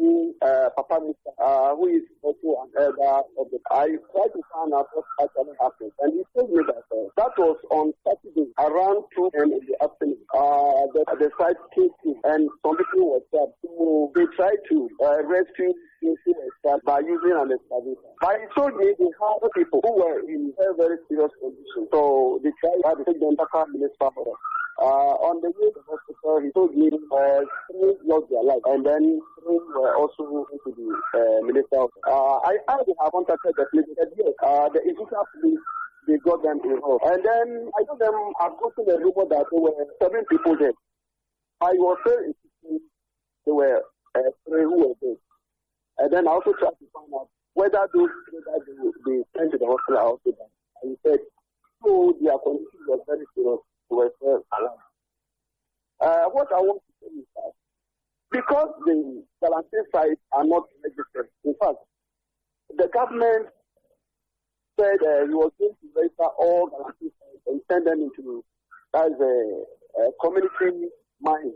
one Papa Musa, who is also an elder of the. I tried to find out what actually happened, and he told me that that was on Saturday around 2 p.m. in the afternoon. The site came in, and some people were stabbed. So they tried to rescue by using an excavator. But he told me they had people who were in very, very serious condition. So they tried to take them back to the hospital. On the way to the hospital, he told me 3 lost their life, and then 3 were also into the minister. I have contacted the police. The Egyptian police, they got them involved. And then I told them I've gotten a rumor that there were 7 people dead. I was very interested. There were 3 who were dead. And then I also tried to find out whether those 3 that they sent to the hospital are also dead. And he said, so their condition was very serious. They were still alive. What I want to say is that because the Galamsey sites are not registered, in fact, the government said he was going to register all Galamsey sites and send them into as a community mine.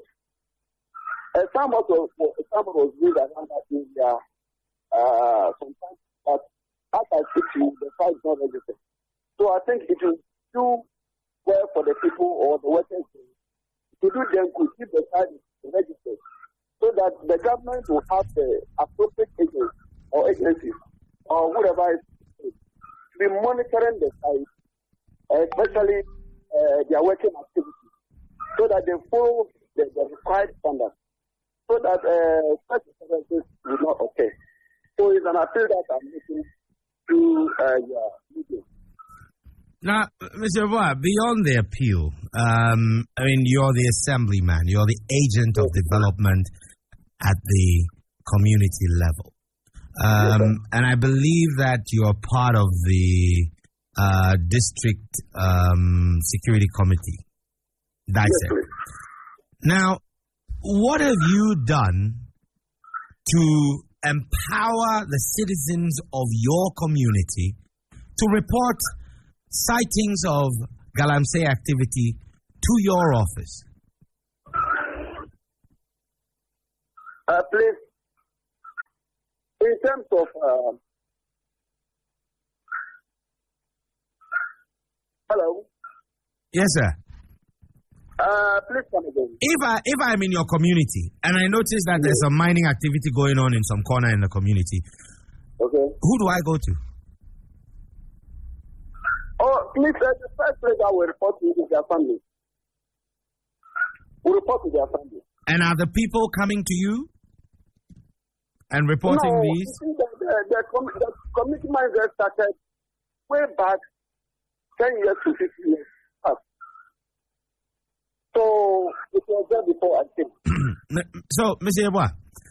Some was used around that area sometimes, but as I speak to you, the site is not registered. So I think it will do well for the people or the workers to do them good if the site is registered, so that the government will have the appropriate agents or agencies or whatever is to be monitoring the site, especially their working activities, so that they follow the required standards, so that such services will not occur. So it's an appeal that I'm making to your media. Now, Mr. Boa, beyond the appeal, you're the assemblyman, you're the agent of development at the community level. And I believe that you're part of the district security committee. That's it. Now, what have you done to empower the citizens of your community to report sightings of Galamsey activity to your office? Please, in terms of hello. Yes, sir. Please come again. If I'm in your community and I notice that there's some mining activity going on in some corner in the community, okay, who do I go to? Oh, please, the first place I will report to is their family. We report to their family. And are the people coming to you and reporting these? The committee manager started way back 10 years to 15 years past. So it was there before I came. So, Mr. Yeboah,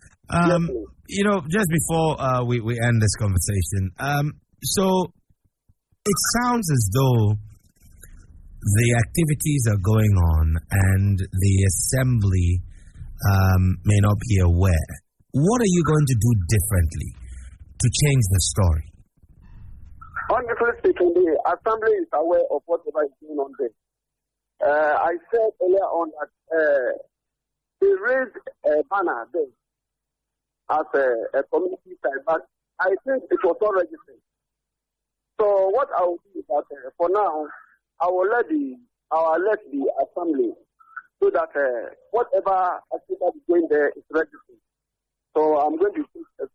just before we end this conversation, so it sounds as though the activities are going on and the assembly may not be aware. What are you going to do differently to change the story? Honestly speaking, the assembly is aware of whatever is going on there. I said earlier on that they raised a banner there as a community site, but I think it was not registered. So what I will do is that for now, I will let the assembly so that whatever activity is going there is registered. So I'm going to take